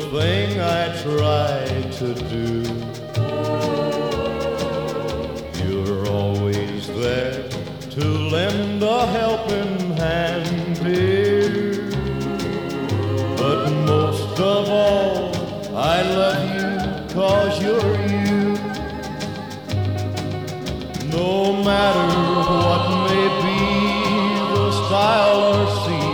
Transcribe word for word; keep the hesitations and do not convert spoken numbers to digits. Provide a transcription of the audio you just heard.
thing I try to do. You're always there to lend a helping hand, dear. But most of all, I love you 'cause you're you. No matter what may be the style or scene,